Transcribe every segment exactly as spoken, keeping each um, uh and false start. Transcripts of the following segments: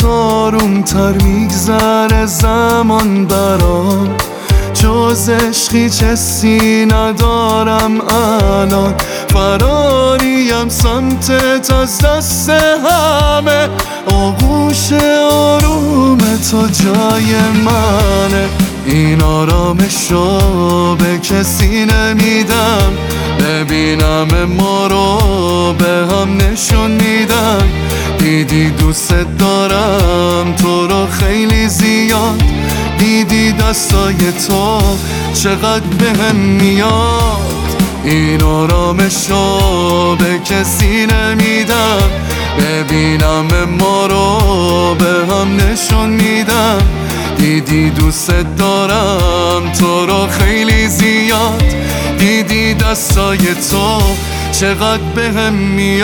باهات آرومتر میگذره زمان برام، جز عشقی چیزی ندارم الان. فراریم سمتت از دست همه، آغوش آروم تو جای منه. این آرامشو به کسی نمیدم، ببینم ما رو به هم نشون میدم. دیدی دوست دارم تو رو خیلی زیاد، دیدی دستای تو چقدر بهم میاد. این آرامشو به کسی نمیدم، ببینم ما رو به هم نشون میدم. دیدی دوست دارم تو رو خیلی زیاد، دیدی دستای تو چقدر بهم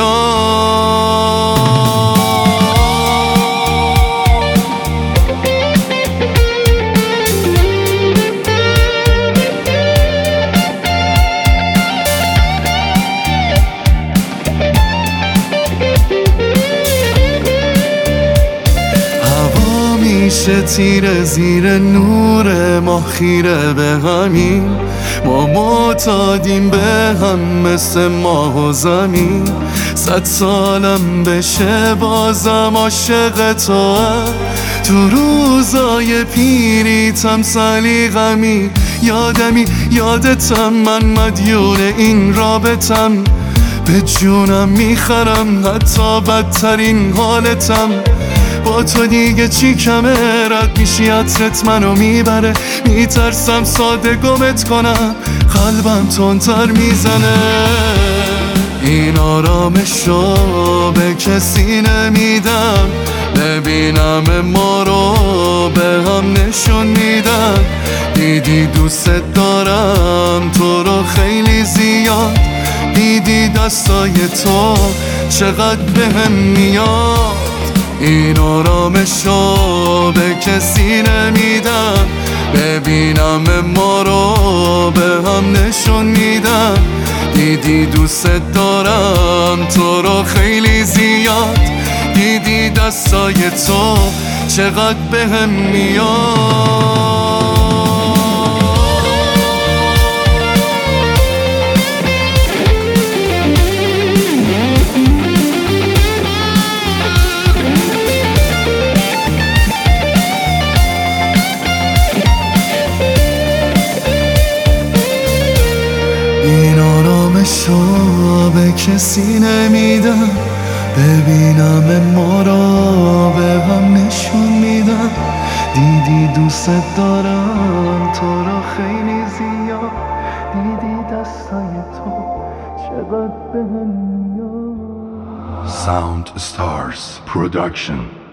میاد. میشه تیره زیر نور ماه خیره به همین، ما معتادیم به هم مثل ماه و زمین. صد سالم بشه بازم عاشق توام، تو روزای پیریتم سلیقمی. یادمی یادتم من مدیون این رابطم، به جونم میخرم حتی بدترین حالتم. با تو دیگه چی کمه، رد میشی عطرت منو میبره. میترسم ساده گمت کنم، قلبم تندتر میزنه. این آرامشو به کسی نمیدم، ببینم ما رو به هم نشون میدم. دیدی دوست دارم تو رو خیلی زیاد، دیدی دستای تو چقدر بهم میاد. این آرامشو به کسی نمیدم، ببینم ما رو به هم نشون میدم. دیدی دوست دارم تو رو خیلی زیاد، دیدی دستای تو چقدر بهم میاد. این آرامشو به کسی نمیدم، ببینم ما رو به هم نشون میدم. دیدی دوست دارم تو رو خیلی زیاد، دیدی دستای تو چقدر بهم میاد. Sound Stars Production.